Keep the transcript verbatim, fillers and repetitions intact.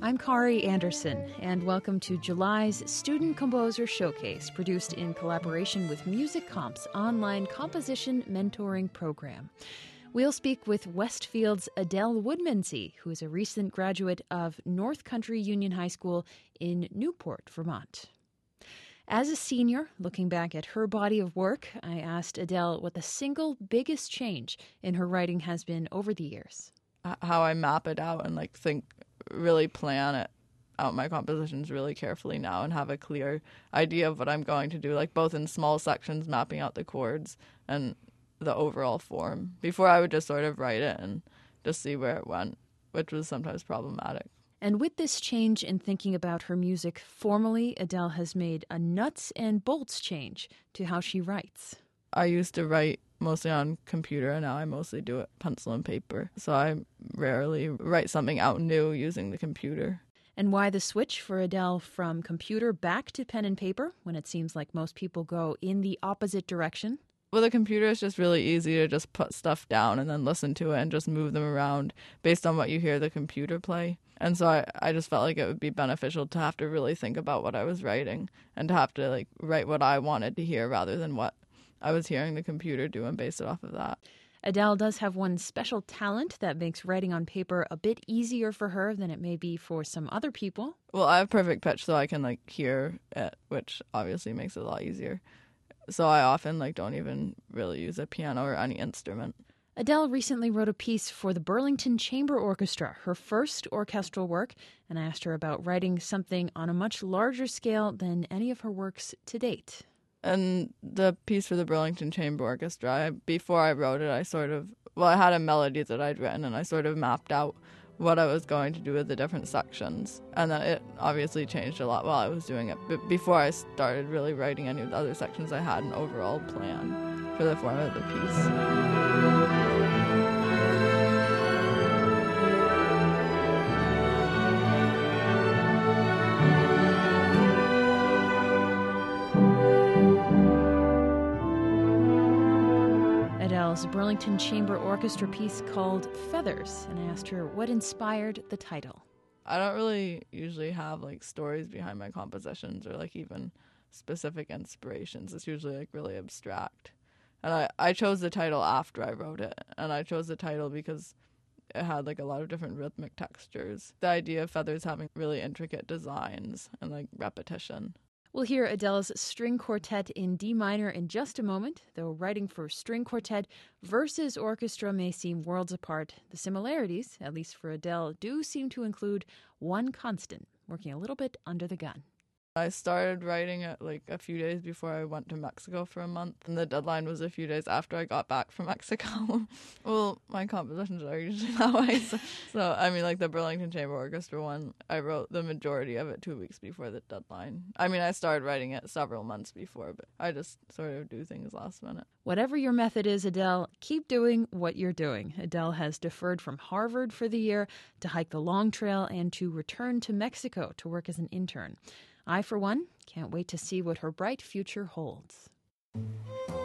I'm Kari Anderson, and welcome to July's Student Composer Showcase, produced in collaboration with Music Comp's online composition mentoring program. We'll speak with Westfield's Adele Woodmansey, who is a recent graduate of North Country Union High School in Newport, Vermont. As a senior, looking back at her body of work, I asked Adele what the single biggest change in her writing has been over the years. How I map it out and like think, really plan it out my compositions really carefully now and have a clear idea of what I'm going to do, like both in small sections, mapping out the chords and the overall form. Before I would just sort of write it and just see where it went, which was sometimes problematic. And with this change in thinking about her music formally, Adele has made a nuts and bolts change to how she writes. I used to write mostly on computer, and now I mostly do it pencil and paper. So I rarely write something out new using the computer. And why the switch for Adele from computer back to pen and paper when it seems like most people go in the opposite direction? Well, the computer is just really easy to just put stuff down and then listen to it and just move them around based on what you hear the computer play. And so I, I just felt like it would be beneficial to have to really think about what I was writing and to have to like write what I wanted to hear rather than what I was hearing the computer do and base it off of that. Adele does have one special talent that makes writing on paper a bit easier for her than it may be for some other people. Well, I have perfect pitch, so I can like hear it, which obviously makes it a lot easier. So I often like don't even really use a piano or any instrument. Adele recently wrote a piece for the Burlington Chamber Orchestra, her first orchestral work, and I asked her about writing something on a much larger scale than any of her works to date. And the piece for the Burlington Chamber Orchestra, I, before I wrote it, I sort of, well, I had a melody that I'd written, and I sort of mapped out what I was going to do with the different sections. And then it obviously changed a lot while I was doing it. But before I started really writing any of the other sections, I had an overall plan for the form of the piece. Adele's Burlington Chamber Orchestra piece called Feathers, and I asked her what inspired the title. I don't really usually have like stories behind my compositions or like even specific inspirations. It's usually like really abstract. And I, I chose the title after I wrote it, and I chose the title because it had like a lot of different rhythmic textures. The idea of feathers having really intricate designs and like repetition. We'll hear Adele's string quartet in D minor in just a moment, though writing for string quartet versus orchestra may seem worlds apart. The similarities, at least for Adele, do seem to include one constant, working a little bit under the gun. I started writing it like a few days before I went to Mexico for a month, and the deadline was a few days after I got back from Mexico. Well, my compositions are usually that way. So, so, I mean, like the Burlington Chamber Orchestra one, I wrote the majority of it two weeks before the deadline. I mean, I started writing it several months before, but I just sort of do things last minute. Whatever your method is, Adele, keep doing what you're doing. Adele has deferred from Harvard for the year to hike the Long Trail and to return to Mexico to work as an intern. I, for one, can't wait to see what her bright future holds.